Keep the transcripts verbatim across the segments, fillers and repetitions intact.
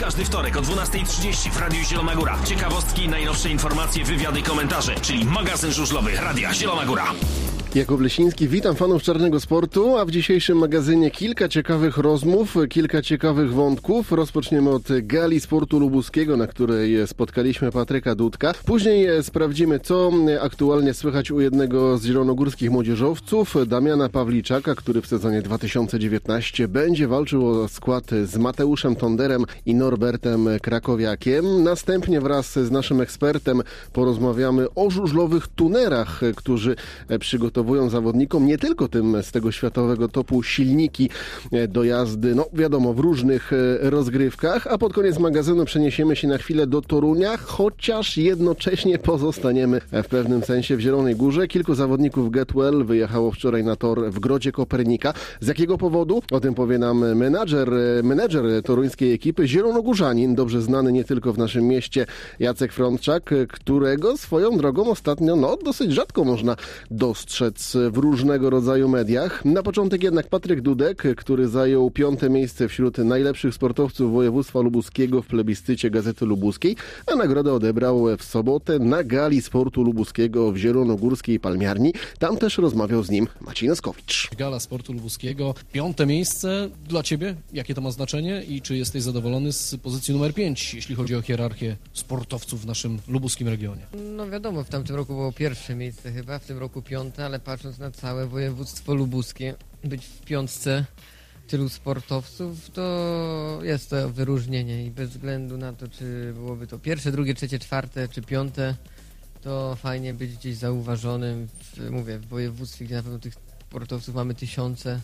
Każdy wtorek o dwunastej trzydzieści w Radiu Zielona Góra. Ciekawostki, najnowsze informacje, wywiady, komentarze, czyli magazyn żużlowy Radia Zielona Góra. Jakub Lesiński, witam fanów czarnego sportu, a w dzisiejszym magazynie kilka ciekawych rozmów, kilka ciekawych wątków. Rozpoczniemy od gali sportu lubuskiego, na której spotkaliśmy Patryka Dudka. Później sprawdzimy, co aktualnie słychać u jednego z zielonogórskich młodzieżowców, Damiana Pawliczaka, który w sezonie dwa tysiące dziewiętnastym będzie walczył o skład z Mateuszem Tonderem i Norbertem Krakowiakiem. Następnie wraz z naszym ekspertem porozmawiamy o żużlowych tunerach, którzy przygotowują zawodnikom, nie tylko tym z tego światowego topu, silniki do jazdy, no wiadomo, w różnych rozgrywkach, a pod koniec magazynu przeniesiemy się na chwilę do Torunia, chociaż jednocześnie pozostaniemy w pewnym sensie w Zielonej Górze. Kilku zawodników Get Well wyjechało wczoraj na tor w Grodzie Kopernika. Z jakiego powodu? O tym powie nam menadżer, menedżer toruńskiej ekipy, zielonogórzanin, dobrze znany nie tylko w naszym mieście, Jacek Frączak, którego swoją drogą ostatnio, no dosyć rzadko można dostrzec w różnego rodzaju mediach. Na początek jednak Patryk Dudek, który zajął piąte miejsce wśród najlepszych sportowców województwa lubuskiego w plebiscycie Gazety Lubuskiej, a nagrodę odebrał w sobotę na gali sportu lubuskiego w zielonogórskiej Palmiarni. Tam też rozmawiał z nim Maciej Noskowicz. Gala sportu lubuskiego, piąte miejsce dla Ciebie. Jakie to ma znaczenie i czy jesteś zadowolony z pozycji numer pięć, jeśli chodzi o hierarchię sportowców w naszym lubuskim regionie? No wiadomo, w tamtym roku było pierwsze miejsce chyba, w tym roku piąte, ale patrząc na całe województwo lubuskie, być w piątce tylu sportowców, to jest to wyróżnienie i bez względu na to, czy byłoby to pierwsze, drugie, trzecie, czwarte czy piąte, to fajnie być gdzieś zauważonym, w, mówię, w województwie, gdzie na pewno tych sportowców mamy tysiące,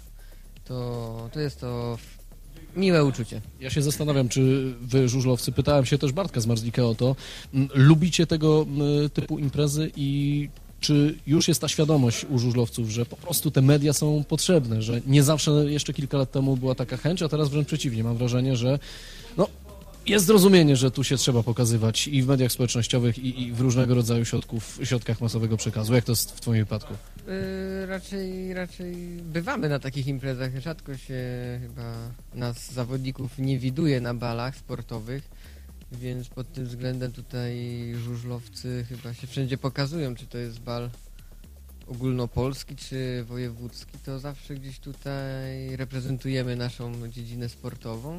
to, to jest to miłe uczucie. Ja się zastanawiam, czy wy, żużlowcy, pytałem się też Bartka z Marzlika o to, m, lubicie tego m, typu imprezy i czy już jest ta świadomość u żużlowców, że po prostu te media są potrzebne, że nie zawsze jeszcze kilka lat temu była taka chęć, a teraz wręcz przeciwnie. Mam wrażenie, że no, jest zrozumienie, że tu się trzeba pokazywać i w mediach społecznościowych, i, i w różnego rodzaju środków, środkach masowego przekazu. Jak to jest w Twoim wypadku? Yy, raczej, raczej bywamy na takich imprezach. Rzadko się chyba nas, zawodników, nie widuje na balach sportowych. Więc pod tym względem tutaj żużlowcy chyba się wszędzie pokazują, czy to jest bal ogólnopolski, czy wojewódzki, to zawsze gdzieś tutaj reprezentujemy naszą dziedzinę sportową.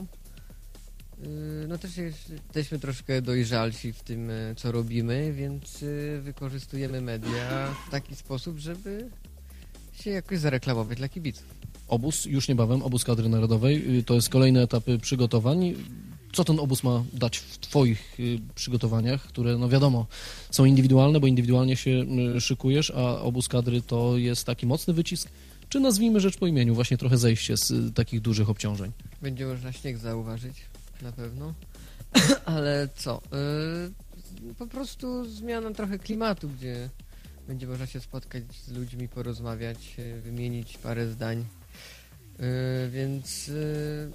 No też jesteśmy troszkę dojrzalsi w tym, co robimy, więc wykorzystujemy media w taki sposób, żeby się jakoś zareklamować dla kibiców. Obóz, już niebawem, obóz kadry narodowej, to jest kolejny etap przygotowań. Co ten obóz ma dać w Twoich y, przygotowaniach, które, no wiadomo, są indywidualne, bo indywidualnie się y, szykujesz, a obóz kadry to jest taki mocny wycisk, czy nazwijmy rzecz po imieniu, właśnie trochę zejście z y, takich dużych obciążeń? Będzie można śnieg zauważyć, na pewno, ale co, y, po prostu zmiana trochę klimatu, gdzie będzie można się spotkać z ludźmi, porozmawiać, y, wymienić parę zdań, y, więc... Y,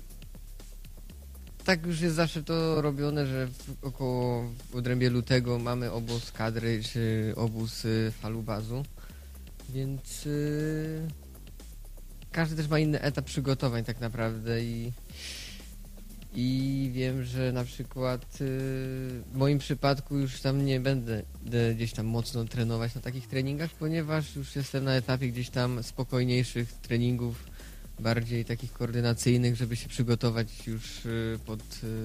Tak już jest zawsze to robione, że w około w odrębie lutego mamy obóz kadry czy obóz y, falubazu, więc y, każdy też ma inny etap przygotowań tak naprawdę i, i wiem, że na przykład y, w moim przypadku już tam nie będę gdzieś tam mocno trenować na takich treningach, ponieważ już jestem na etapie gdzieś tam spokojniejszych treningów, bardziej takich koordynacyjnych, żeby się przygotować już pod,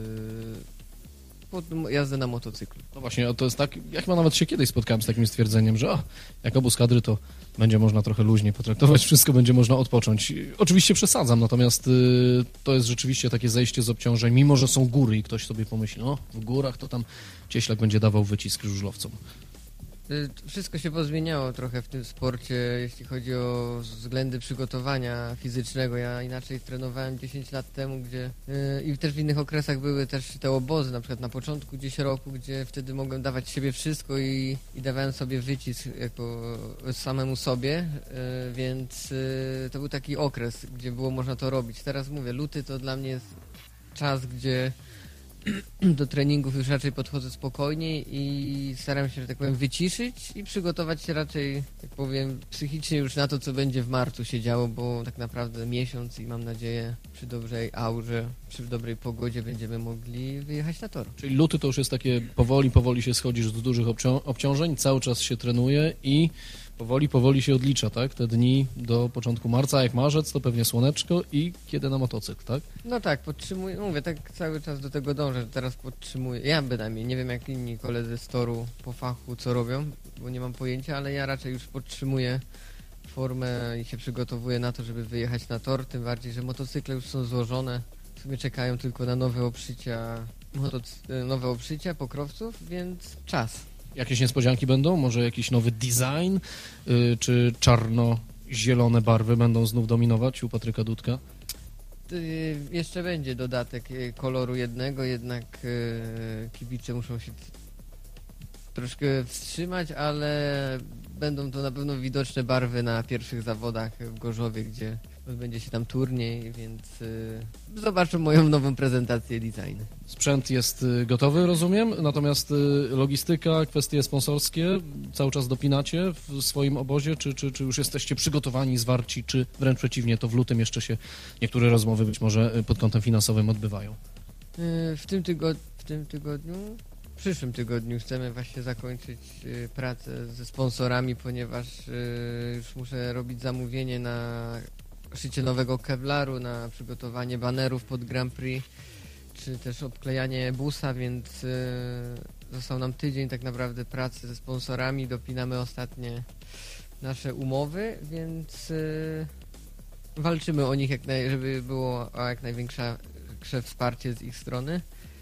pod jazdę na motocyklu. No właśnie, to jest tak, ja chyba nawet się kiedyś spotkałem z takim stwierdzeniem, że o, jak obóz kadry, to będzie można trochę luźniej potraktować, wszystko będzie można odpocząć. Oczywiście przesadzam, natomiast y, to jest rzeczywiście takie zejście z obciążeń, mimo że są góry i ktoś sobie pomyśli, no w górach to tam cieślak będzie dawał wycisk żużlowcom. Wszystko się pozmieniało trochę w tym sporcie, jeśli chodzi o względy przygotowania fizycznego. Ja inaczej trenowałem dziesięć lat temu, gdzie yy, i też w innych okresach były też te obozy, na przykład na początku gdzieś roku, gdzie wtedy mogłem dawać siebie wszystko i, i dawałem sobie wycisk jako samemu sobie, yy, więc yy, to był taki okres, gdzie było można to robić. Teraz mówię, luty to dla mnie jest czas, gdzie do treningów już raczej podchodzę spokojniej i staram się, że tak powiem, wyciszyć i przygotować się raczej, tak powiem, psychicznie już na to, co będzie w marcu się działo, bo tak naprawdę miesiąc i mam nadzieję przy dobrej aurze, przy dobrej pogodzie będziemy mogli wyjechać na tor. Czyli luty to już jest takie powoli, powoli się schodzisz z dużych obcią- obciążeń, cały czas się trenuje i powoli, powoli się odlicza, tak? Te dni do początku marca, jak marzec, to pewnie słoneczko i kiedy na motocykl, tak? No tak, podtrzymuję, mówię, tak cały czas do tego dążę, że teraz podtrzymuję, ja bynajmniej, nie wiem jak inni koledzy z toru po fachu co robią, bo nie mam pojęcia, ale ja raczej już podtrzymuję formę i się przygotowuję na to, żeby wyjechać na tor, tym bardziej, że motocykle już są złożone, w sumie czekają tylko na nowe oprzycia, motocy- nowe oprzycia pokrowców, więc czas. Jakieś niespodzianki będą? Może jakiś nowy design? Yy, czy czarno-zielone barwy będą znów dominować u Patryka Dudka? Y, jeszcze będzie dodatek y, koloru jednego, jednak y, kibice muszą się t- troszkę wstrzymać, ale będą to na pewno widoczne barwy na pierwszych zawodach w Gorzowie, gdzie odbędzie się tam turniej, więc y, zobaczą moją nową prezentację design. Sprzęt jest y, gotowy, rozumiem, natomiast y, logistyka, kwestie sponsorskie cały czas dopinacie w swoim obozie, czy, czy, czy już jesteście przygotowani, zwarci, czy wręcz przeciwnie, to w lutym jeszcze się niektóre rozmowy być może y, pod kątem finansowym odbywają? Y, w tym tygodniu, w tym tygodniu, w przyszłym tygodniu chcemy właśnie zakończyć y, pracę ze sponsorami, ponieważ y, już muszę robić zamówienie na szycie nowego kevlaru, na przygotowanie banerów pod Grand Prix, czy też obklejanie busa, więc y, został nam tydzień tak naprawdę pracy ze sponsorami, dopinamy ostatnie nasze umowy, więc y, walczymy o nich, jak naj, żeby było o jak największe wsparcie z ich strony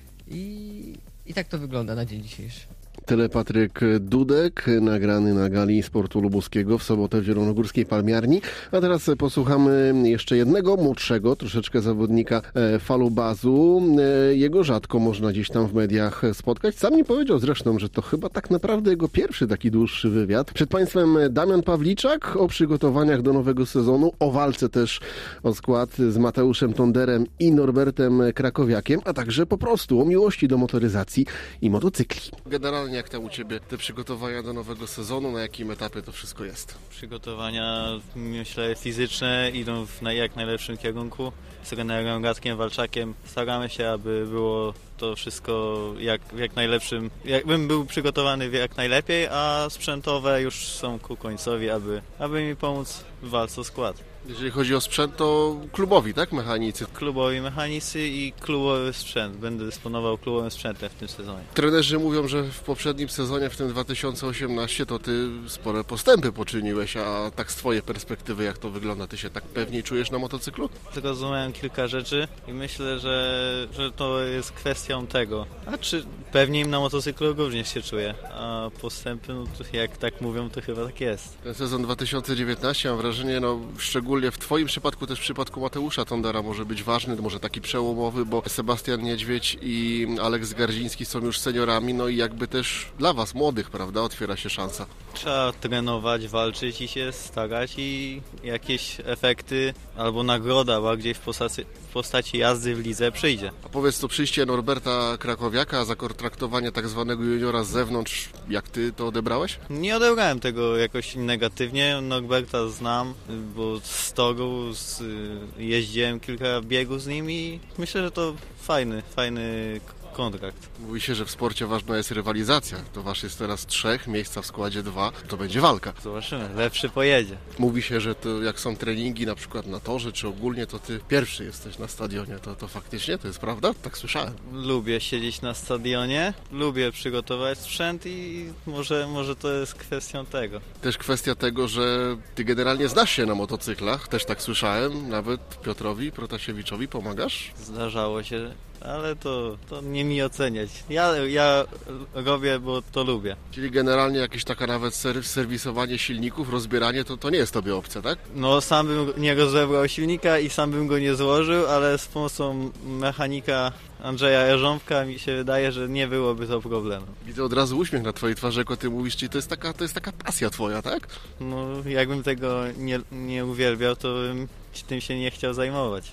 i, i tak to wygląda na dzień dzisiejszy. Tyle Patryk Dudek, nagrany na gali sportu lubuskiego w sobotę w Zielonogórskiej Palmiarni. A teraz posłuchamy jeszcze jednego, młodszego troszeczkę zawodnika falubazu. Jego rzadko można gdzieś tam w mediach spotkać. Sam mi powiedział zresztą, że to chyba tak naprawdę jego pierwszy taki dłuższy wywiad. Przed Państwem Damian Pawliczak o przygotowaniach do nowego sezonu, o walce też o skład z Mateuszem Tonderem i Norbertem Krakowiakiem, a także po prostu o miłości do motoryzacji i motocykli. Generalnie jak tam u Ciebie te przygotowania do nowego sezonu, na jakim etapie to wszystko jest? Przygotowania, myślę, fizyczne idą w naj, jak najlepszym kierunku. Z trenerem Radkiem Walczakiem staramy się, aby było to wszystko jak, jak najlepszym, jakbym był przygotowany jak najlepiej, a sprzętowe już są ku końcowi, aby, aby mi pomóc w walce o skład. Jeżeli chodzi o sprzęt, to klubowi, tak? Mechanicy. Klubowi mechanicy i klubowy sprzęt. Będę dysponował klubowym sprzętem w tym sezonie. Trenerzy mówią, że w poprzednim sezonie, w tym dwa tysiące osiemnastym, to Ty spore postępy poczyniłeś, a tak z Twojej perspektywy jak to wygląda? Ty się tak pewniej czujesz na motocyklu? Zrozumiałem kilka rzeczy i myślę, że, że to jest kwestią tego. A czy pewniej na motocyklu również się czuję, a postępy, no to jak tak mówią, to chyba tak jest. Ten sezon dwa tysiące dziewiętnasty, mam wrażenie, no szczególnie w Twoim przypadku, też w przypadku Mateusza Tondera może być ważny, może taki przełomowy, bo Sebastian Niedźwiedź i Aleks Gardziński są już seniorami, no i jakby też dla Was, młodych, prawda, otwiera się szansa. Trzeba trenować, walczyć i się starać i jakieś efekty albo nagroda bardziej w postaci, w postaci jazdy w lidze przyjdzie. A powiedz, to przyjście Norberta Krakowiaka, zakontraktowanie tak zwanego juniora z zewnątrz, jak Ty to odebrałeś? Nie odebrałem tego jakoś negatywnie. Norberta znam, bo z toru z, jeździłem kilka biegów z nim i myślę, że to fajny, fajny kontrakt. Mówi się, że w sporcie ważna jest rywalizacja. To wasz jest teraz trzech, miejsca w składzie dwa, to będzie walka. Zobaczymy, lepszy pojedzie. Mówi się, że to jak są treningi na przykład na torze, czy ogólnie, to ty pierwszy jesteś na stadionie. To, to faktycznie, to jest prawda? Tak słyszałem. Lubię siedzieć na stadionie, lubię przygotować sprzęt i może, może to jest kwestią tego. Też kwestia tego, że ty generalnie znasz się na motocyklach, też tak słyszałem, nawet Piotrowi Protasiewiczowi pomagasz? Zdarzało się, ale to, to nie mi oceniać. Ja, ja robię, bo to lubię. Czyli generalnie jakieś taka nawet ser- serwisowanie silników, rozbieranie, to, to nie jest tobie obce, tak? No sam bym nie rozebrał silnika i sam bym go nie złożył, ale z pomocą mechanika Andrzeja Jarząbka mi się wydaje, że nie byłoby to problemu. Widzę od razu uśmiech na twojej twarzy, jak o tym mówisz, czyli to jest taka, to jest taka pasja twoja, tak? No jakbym tego nie, nie uwielbiał, to bym tym się nie chciał zajmować.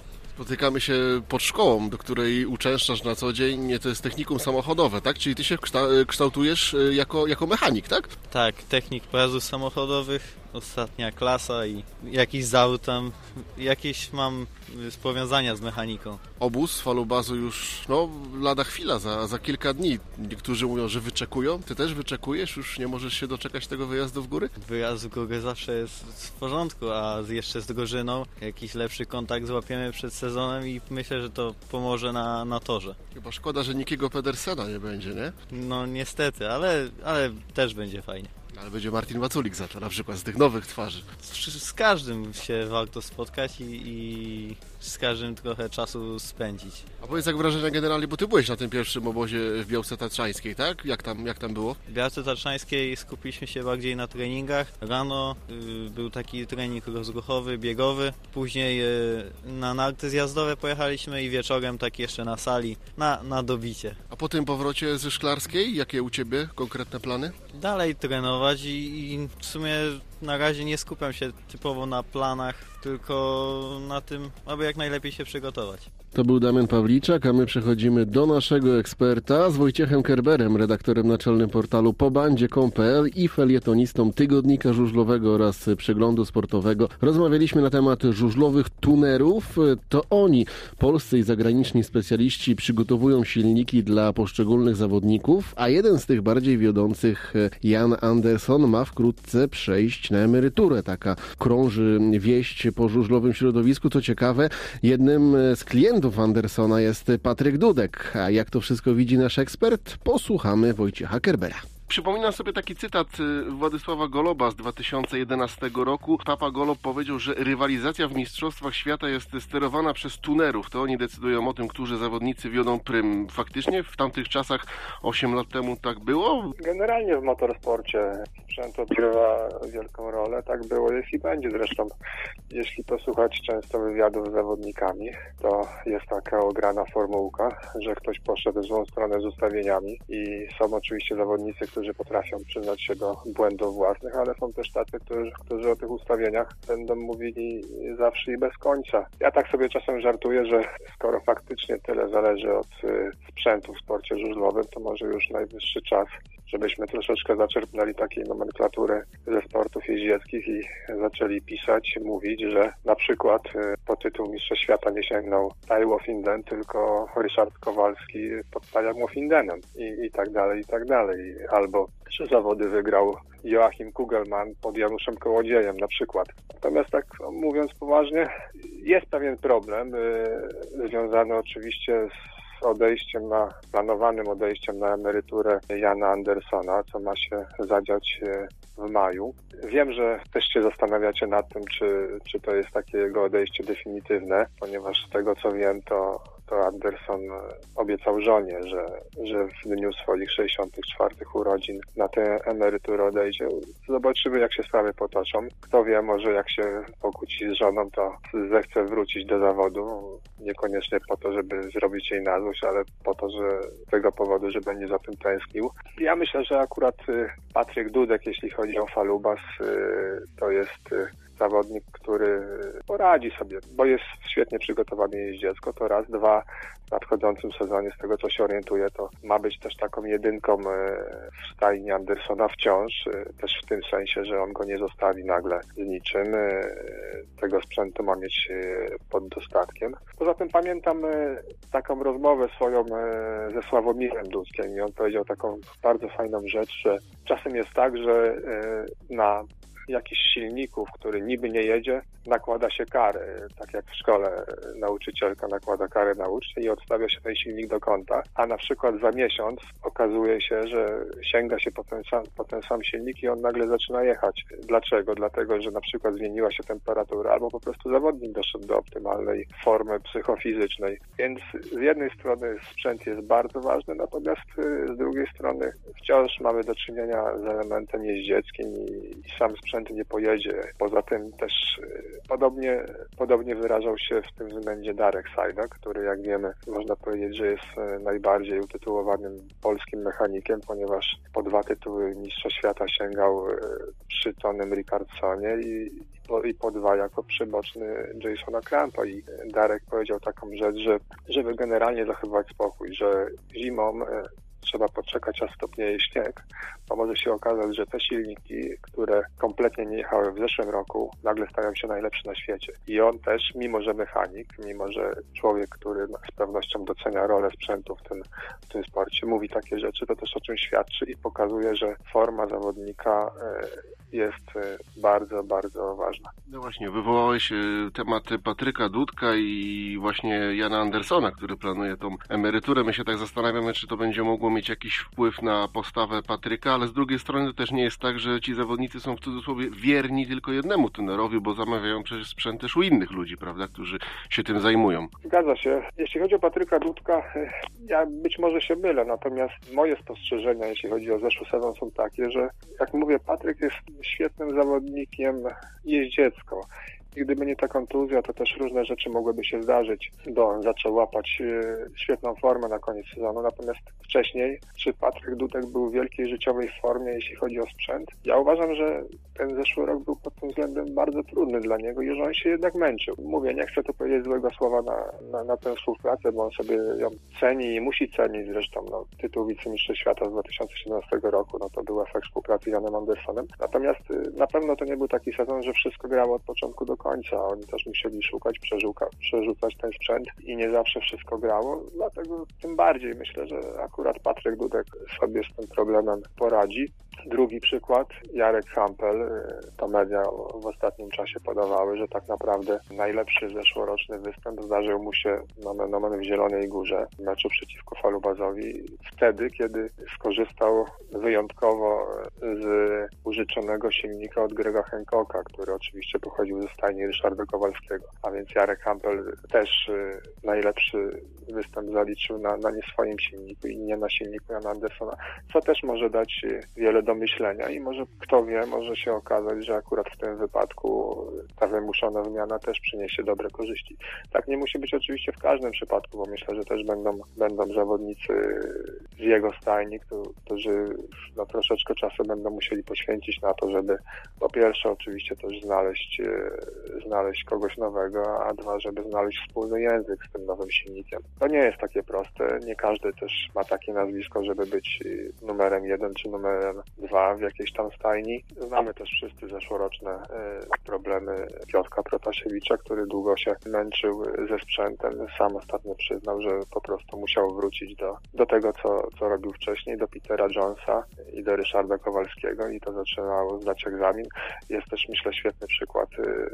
Spotykamy się pod szkołą, do której uczęszczasz na co dzień, to jest technikum samochodowe, tak? Czyli ty się kształtujesz jako, jako mechanik, tak? Tak, technik pojazdów samochodowych, ostatnia klasa i jakiś zawód tam, jakieś mam powiązania z mechaniką. Obóz falubazu już, no, lada chwila, za, za kilka dni. Niektórzy mówią, że wyczekują. Ty też wyczekujesz? Już nie możesz się doczekać tego wyjazdu w góry? Wyjazd w górę zawsze jest w porządku, a jeszcze z drużyną jakiś lepszy kontakt złapiemy przed sezonem i myślę, że to pomoże na, na torze. Chyba szkoda, że Nickiego Pedersena nie będzie, nie? No niestety, ale, ale też będzie fajnie. Ale będzie Martin Waculik za to, na przykład z tych nowych twarzy. Z, z każdym się warto spotkać i, i z każdym trochę czasu spędzić. A powiedz, jak wrażenia generalnie, bo ty byłeś na tym pierwszym obozie w Białce Tatrzańskiej, tak? Jak tam, jak tam było? W Białce Tatrzańskiej skupiliśmy się bardziej na treningach. Rano y, był taki trening rozruchowy, biegowy. Później y, na narty zjazdowe pojechaliśmy i wieczorem tak jeszcze na sali, na, na dobicie. A po tym powrocie ze Szklarskiej, jakie u ciebie konkretne plany? Dalej trenować i, i w sumie na razie nie skupiam się typowo na planach, tylko na tym, aby jak najlepiej się przygotować. To był Damian Pawliczak, a my przechodzimy do naszego eksperta z Wojciechem Kerberem, redaktorem naczelnym portalu pobandzie kropka com kropka pe el i felietonistą Tygodnika Żużlowego oraz Przeglądu Sportowego. Rozmawialiśmy na temat żużlowych tunerów. To oni, polscy i zagraniczni specjaliści, przygotowują silniki dla poszczególnych zawodników, a jeden z tych bardziej wiodących, Jan Anderson, ma wkrótce przejść na emeryturę. Taka krąży wieść po żużlowym środowisku. Co ciekawe, jednym z klientów Andersona jest Patryk Dudek. A jak to wszystko widzi nasz ekspert? Posłuchamy Wojciecha Kerbera. Przypominam sobie taki cytat Władysława Goloba z dwa tysiące jedenastego roku. Papa Golob powiedział, że rywalizacja w Mistrzostwach Świata jest sterowana przez tunerów. To oni decydują o tym, którzy zawodnicy wiodą prym. Faktycznie w tamtych czasach, osiem lat temu, tak było? Generalnie w motorsporcie sprzęt odgrywa wielką rolę. Tak było, jest i będzie. Zresztą, jeśli posłuchać często wywiadów z zawodnikami, to jest taka ograna formułka, że ktoś poszedł w złą stronę z ustawieniami i są oczywiście zawodnicy, którzy którzy potrafią przyznać się do błędów własnych, ale są też tacy, którzy, którzy o tych ustawieniach będą mówili zawsze i bez końca. Ja tak sobie czasem żartuję, że skoro faktycznie tyle zależy od y, sprzętu w sporcie żużlowym, to może już najwyższy czas, żebyśmy troszeczkę zaczerpnęli takiej nomenklatury ze sportów jeździeckich i zaczęli pisać, mówić, że na przykład y, po tytuł Mistrza Świata nie sięgnął Tai Woffinden, tylko Ryszard Kowalski pod Tajem Woffindenem i, i tak dalej, i tak dalej. Albo trzy zawody wygrał Joachim Kugelman pod Januszem Kołodziejem na przykład. Natomiast tak mówiąc poważnie, jest pewien problem yy, związany oczywiście z odejściem na, planowanym odejściem na emeryturę Jana Andersona, co ma się zadziać w maju. Wiem, że też się zastanawiacie nad tym, czy, czy to jest takie jego odejście definitywne, ponieważ z tego co wiem, to to Anderson obiecał żonie, że, że w dniu swoich sześćdziesiątych czwartych urodzin na tę emeryturę odejdzie. Zobaczymy, jak się sprawy potoczą. Kto wie, może jak się pokłóci z żoną, to zechce wrócić do zawodu. Niekoniecznie po to, żeby zrobić jej na złość, ale po to, że z tego powodu, że będzie za tym tęsknił. Ja myślę, że akurat Patryk Dudek, jeśli chodzi o Falubas, to jest zawodnik, który poradzi sobie, bo jest świetnie przygotowany jeździecko, to raz. Dwa, w nadchodzącym sezonie, z tego co się orientuję, to ma być też taką jedynką w stajni Andersona wciąż, też w tym sensie, że on go nie zostawi nagle z niczym. Tego sprzętu ma mieć pod dostatkiem. Poza tym pamiętam taką rozmowę swoją ze Sławomirem Dudkiem i on powiedział taką bardzo fajną rzecz, że czasem jest tak, że na jakiś silników, który niby nie jedzie, nakłada się kary. Tak jak w szkole nauczycielka nakłada karę na ucznia i odstawia się ten silnik do kąta, a na przykład za miesiąc okazuje się, że sięga się po ten sam, po ten sam silnik i on nagle zaczyna jechać. Dlaczego? Dlatego, że na przykład zmieniła się temperatura albo po prostu zawodnik doszedł do optymalnej formy psychofizycznej. Więc z jednej strony sprzęt jest bardzo ważny, natomiast z drugiej strony wciąż mamy do czynienia z elementem jeździeckim i, i sam sprzęt sprzęt nie pojedzie. Poza tym też podobnie, podobnie wyrażał się w tym względzie Darek Sajda, który jak wiemy można powiedzieć, że jest najbardziej utytułowanym polskim mechanikiem, ponieważ po dwa tytuły mistrza świata sięgał przy Tonym Rickardsonie i po, i po dwa jako przyboczny Jasona Krampa. I Darek powiedział taką rzecz, że żeby generalnie zachować spokój, że zimą trzeba poczekać, aż stopnieje śnieg, bo może się okazać, że te silniki, które kompletnie nie jechały w zeszłym roku, nagle stają się najlepsze na świecie. I on też, mimo że mechanik, mimo że człowiek, który z pewnością docenia rolę sprzętu w tym, w tym sporcie, mówi takie rzeczy, to też o czym świadczy i pokazuje, że forma zawodnika jest bardzo, bardzo ważna. No właśnie, wywołałeś temat Patryka Dudka i właśnie Jana Andersona, który planuje tą emeryturę. My się tak zastanawiamy, czy to będzie mogło mieć jakiś wpływ na postawę Patryka, ale z drugiej strony to też nie jest tak, że ci zawodnicy są w cudzysłowie wierni tylko jednemu trenerowi, bo zamawiają przecież sprzęt też u innych ludzi, prawda, którzy się tym zajmują. Zgadza się. Jeśli chodzi o Patryka Dudka, ja być może się mylę, natomiast moje spostrzeżenia, jeśli chodzi o zeszły sezon, są takie, że jak mówię, Patryk jest świetnym zawodnikiem jeździecko. I gdyby nie ta kontuzja, to też różne rzeczy mogłyby się zdarzyć. Don zaczął łapać świetną formę na koniec sezonu, natomiast wcześniej, czy Patryk Dudek był w wielkiej życiowej formie, jeśli chodzi o sprzęt? Ja uważam, że ten zeszły rok był pod tym względem bardzo trudny dla niego i że on się jednak męczył. Mówię, nie chcę tu powiedzieć złego słowa na, na, na tę współpracę, bo on sobie ją ceni i musi cenić. Zresztą no, tytuł wicemistrza świata z dwa tysiące siedemnastego roku, no to był efekt współpracy z Janem Andersonem. Natomiast na pewno to nie był taki sezon, że wszystko grało od początku do końca. Oni też musieli szukać, przerzuka, przerzucać ten sprzęt i nie zawsze wszystko grało. Dlatego tym bardziej myślę, że akurat Patryk Dudek sobie z tym problemem poradzi. Drugi przykład, Jarek Hampel. To media w ostatnim czasie podawały, że tak naprawdę najlepszy zeszłoroczny występ zdarzył mu się nomen nomen w Zielonej Górze w meczu przeciwko Falubazowi. Wtedy, kiedy skorzystał wyjątkowo z użyczonego silnika od Grega Hancocka, który oczywiście pochodził ze stajni Ryszarda Kowalskiego. A więc Jarek Hampel też najlepszy występ zaliczył na, na nie swoim silniku i nie na silniku Jana Andersona, co też może dać wiele do myślenia i może, kto wie, może się okazać, że akurat w tym wypadku ta wymuszona wymiana też przyniesie dobre korzyści. Tak nie musi być oczywiście w każdym przypadku, bo myślę, że też będą, będą zawodnicy z jego stajni, którzy no, troszeczkę czasu będą musieli poświęcić na to, żeby po pierwsze oczywiście też znaleźć, znaleźć kogoś nowego, a dwa, żeby znaleźć wspólny język z tym nowym silnikiem. To nie jest takie proste, nie każdy też ma takie nazwisko, żeby być numerem jeden czy numerem dwa w jakiejś tam stajni. Znamy też wszyscy zeszłoroczne problemy Piotra Protasiewicza, który długo się męczył ze sprzętem. Sam ostatnio przyznał, że po prostu musiał wrócić do, do tego, co, co robił wcześniej, do Petera Jonesa i do Ryszarda Kowalskiego i to zaczynało zdać egzamin. Jest też, myślę, świetny przykład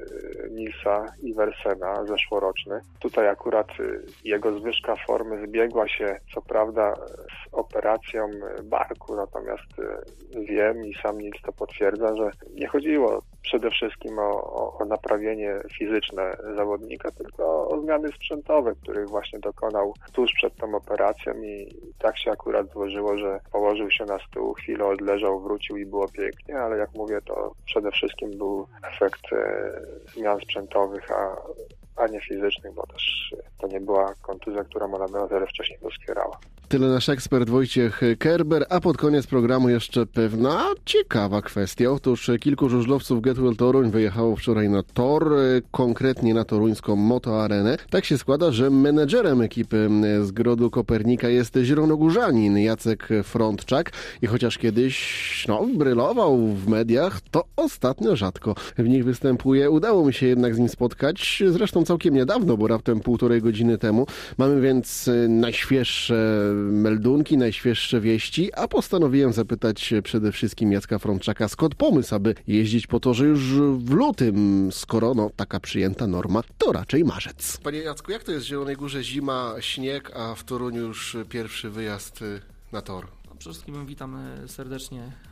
Nilsa Iversena, zeszłoroczny. Tutaj akurat jego zwyżka formy zbiegła się, co prawda, z operacją barku, natomiast wiem i sam Nils to potwierdza, że nie chodziło przede wszystkim o, o, o naprawienie fizyczne zawodnika, tylko o zmiany sprzętowe, których właśnie dokonał tuż przed tą operacją i tak się akurat złożyło, że położył się na stół, chwilę odleżał, wrócił i było pięknie, ale jak mówię, to przede wszystkim był efekt e, zmian sprzętowych, a a nie fizycznych, bo też to nie była kontuzja, która mu na wiele wcześniej doskwierała. Tyle nasz ekspert Wojciech Kerber, a pod koniec programu jeszcze pewna ciekawa kwestia. Otóż kilku żużlowców Getwell Toruń wyjechało wczoraj na tor, konkretnie na toruńską Motoarenę. Tak się składa, że menedżerem ekipy z Grodu Kopernika jest zielonogórzanin Jacek Frądczak i chociaż kiedyś no, brylował w mediach, to ostatnio rzadko w nich występuje. Udało mi się jednak z nim spotkać, zresztą całkiem niedawno, bo raptem półtorej godziny temu. Mamy więc najświeższe meldunki, najświeższe wieści, a postanowiłem zapytać przede wszystkim Jacka Frądczaka, skąd pomysł, aby jeździć po torze już w lutym, skoro no, taka przyjęta norma to raczej marzec. Panie Jacku, jak to jest w Zielonej Górze zima, śnieg, a w Toruniu już pierwszy wyjazd na tor? Przede wszystkim witam serdecznie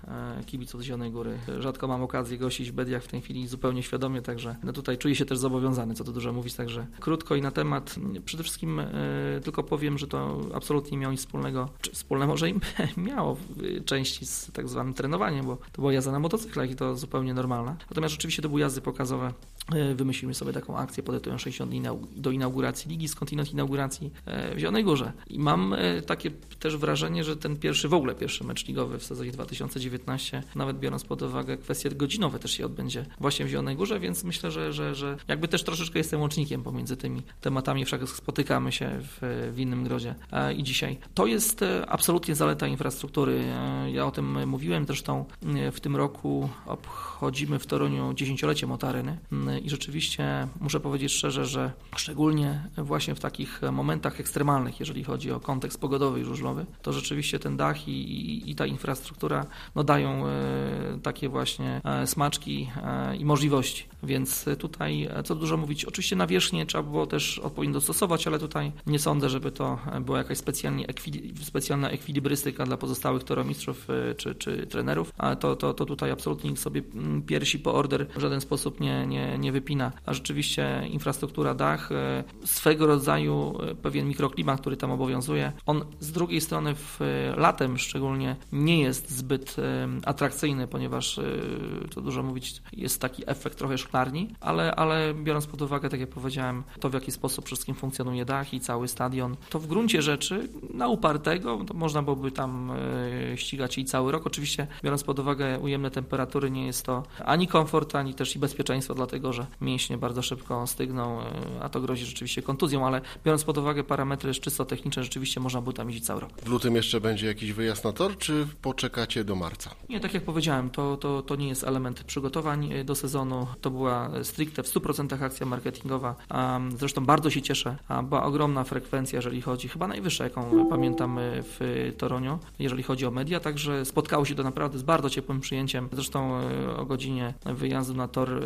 kibiców z Zielonej Góry. Rzadko mam okazję gościć w mediach w tej chwili zupełnie świadomie, także no tutaj czuję się też zobowiązany, co tu dużo mówić, także krótko i na temat. Przede wszystkim tylko powiem, że to absolutnie miało nic wspólnego, czy wspólne może i miało w części z tak zwanym trenowaniem, bo to była jazda na motocyklach i to zupełnie normalne. Natomiast rzeczywiście to były jazdy pokazowe. Wymyślimy sobie taką akcję pod tytułem sześćdziesiąt dni do inauguracji ligi, skądinąd inauguracji w Zielonej Górze. I mam takie też wrażenie, że ten pierwszy, w ogóle pierwszy mecz ligowy w sezonie dwa tysiące dziewiętnastym, nawet biorąc pod uwagę kwestie godzinowe, też się odbędzie właśnie w Zielonej Górze, więc myślę, że, że, że jakby też troszeczkę jestem łącznikiem pomiędzy tymi tematami, wszak spotykamy się w, w innym grodzie i dzisiaj. To jest absolutnie zaleta infrastruktury. Ja o tym mówiłem, zresztą w tym roku obchodzimy w Toruniu dziesięciolecie Motoareny i rzeczywiście muszę powiedzieć szczerze, że szczególnie właśnie w takich momentach ekstremalnych, jeżeli chodzi o kontekst pogodowy i żużlowy, to rzeczywiście ten dach i, i, i ta infrastruktura no, dają e, takie właśnie e, smaczki e, i możliwości. Więc tutaj, co dużo mówić, oczywiście nawierzchnię trzeba było też odpowiednio dostosować, ale tutaj nie sądzę, żeby to była jakaś specjalnie ekwi- specjalna ekwilibrystyka dla pozostałych toromistrzów e, czy, czy trenerów, a to, to, to tutaj absolutnie nikt sobie piersi po order w żaden sposób nie, nie, nie wypina. A rzeczywiście infrastruktura, dach, e, swego rodzaju pewien mikroklimat, który tam obowiązuje, on z drugiej strony w, latem szczególnie nie jest zbyt e, atrakcyjny, ponieważ e, to dużo mówić, jest taki efekt trochę szklarni, ale, ale biorąc pod uwagę, tak jak powiedziałem, to w jaki sposób wszystkim funkcjonuje dach i cały stadion, to w gruncie rzeczy na upartego to można byłoby tam e, ścigać i cały rok. Oczywiście biorąc pod uwagę ujemne temperatury, nie jest to ani komfort, ani też i bezpieczeństwo, dlatego że mięśnie bardzo szybko stygną, e, a to grozi rzeczywiście kontuzją, ale biorąc pod uwagę parametry czysto techniczne, rzeczywiście można by tam jeździć cały rok. W lutym jeszcze będzie jakiś wyjazd na tor, czy poczekacie do marca? Nie, tak jak powiedziałem, to, to, to nie jest element przygotowań do sezonu, to była stricte w stu procentach akcja marketingowa. Zresztą bardzo się cieszę, była ogromna frekwencja, jeżeli chodzi, chyba najwyższa, jaką pamiętam w Toruniu, jeżeli chodzi o media, także spotkało się to naprawdę z bardzo ciepłym przyjęciem. Zresztą o godzinie wyjazdu na tor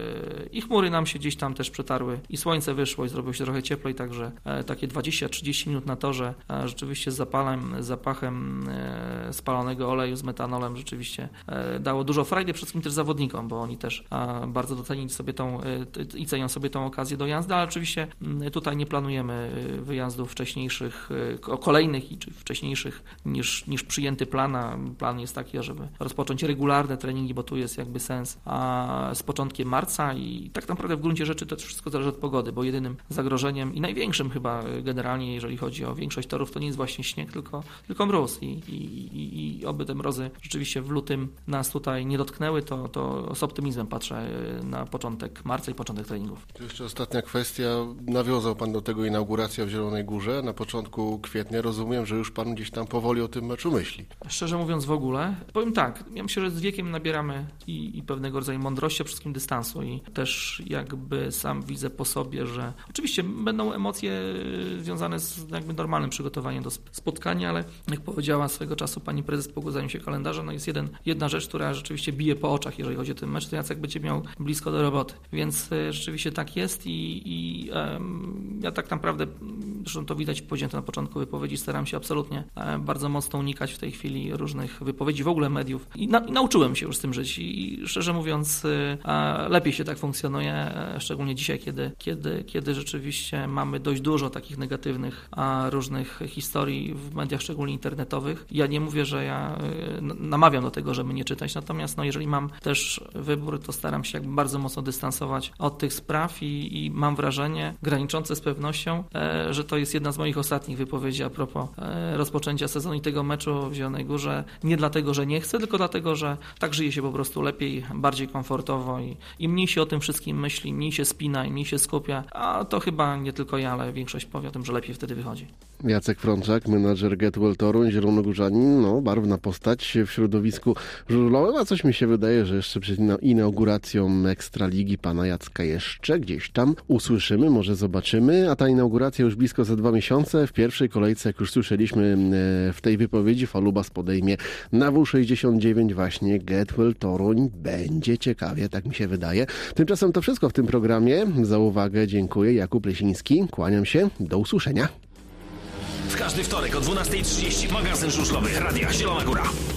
i chmury nam się gdzieś tam też przetarły i słońce wyszło i zrobiło się trochę cieplej, także takie dwadzieścia trzydzieści minut na torze, rzeczywiście z zapalem, z zapachem spalonego oleju z metanolem rzeczywiście dało dużo frajdy, przede wszystkim też zawodnikom, bo oni też bardzo docenili sobie tą i cenią sobie tą okazję do jazdy, ale oczywiście tutaj nie planujemy wyjazdów wcześniejszych, kolejnych i czy wcześniejszych niż, niż przyjęty plan. Plan jest taki, żeby rozpocząć regularne treningi, bo tu jest jakby sens a z początkiem marca i tak naprawdę w gruncie rzeczy to wszystko zależy od pogody, bo jedynym zagrożeniem i największym chyba generalnie, jeżeli chodzi o większość torów, to nie jest właśnie śnieg, tylko, tylko mróz i, i, i, i oby te mrozy rzeczywiście w lutym nas tutaj nie dotknęły, to, to z optymizmem patrzę na początek marca i początek treningów. To jeszcze ostatnia kwestia. Nawiązał Pan do tego inauguracja w Zielonej Górze na początku kwietnia. Rozumiem, że już Pan gdzieś tam powoli o tym meczu myśli. Szczerze mówiąc w ogóle, powiem tak, ja myślę, że z wiekiem nabieramy i, i pewnego rodzaju mądrości, a przede wszystkim dystansu i też jakby sam widzę po sobie, że oczywiście będą emocje związane z jakby normalnym przygotowaniem do spotkania, ale jak powiedziała swego czasu pani prezes po ogłoszeniu się kalendarza, no jest jeden, jedna rzecz, która rzeczywiście bije po oczach, jeżeli chodzi o ten mecz, to Jacek będzie miał blisko do roboty, więc rzeczywiście tak jest i, i um, ja tak naprawdę, zresztą to widać, powiedziałem to na początku wypowiedzi, staram się absolutnie um, bardzo mocno unikać w tej chwili różnych wypowiedzi, w ogóle mediów i, na, i nauczyłem się już z tym żyć i, i szczerze mówiąc um, lepiej się tak funkcjonuje, szczególnie dzisiaj, kiedy, kiedy, kiedy rzeczywiście mamy dość dużo takich negatywnych a, różnych historii w mediach, szczególnie internetowych. Ja nie mówię, że ja namawiam do tego, żeby nie czytać, natomiast no, jeżeli mam też wybór, to staram się jakby bardzo mocno dystansować od tych spraw i, i mam wrażenie, graniczące z pewnością, e, że to jest jedna z moich ostatnich wypowiedzi a propos e, rozpoczęcia sezonu i tego meczu w Zielonej Górze. Nie dlatego, że nie chcę, tylko dlatego, że tak żyje się po prostu lepiej, bardziej komfortowo i, i mniej się o tym wszystkim myśli, mniej się spina i mniej się skupia, a to chyba nie tylko ja, ale większość powie o tym, że lepiej wtedy wychodzi. Jacek Frączak, menadżer Get Well Toruń, zielonogórzanin, no barwna postać w środowisku żużlowym, a coś mi się wydaje, że jeszcze przed inauguracją Ekstraligi pana Jacka jeszcze gdzieś tam usłyszymy, może zobaczymy, a ta inauguracja już blisko za dwa miesiące. W pierwszej kolejce, jak już słyszeliśmy w tej wypowiedzi, Falubas podejmie na W sześćdziesiąt dziewięć właśnie Get Well Toruń. Będzie ciekawie, tak mi się wydaje. Tymczasem to wszystko w tym programie. Za uwagę dziękuję. Jakub Lesiński, kłaniam się. Do usłyszenia. W każdy wtorek o dwunasta trzydzieści magazyn żużlowy Radia Zielona Góra.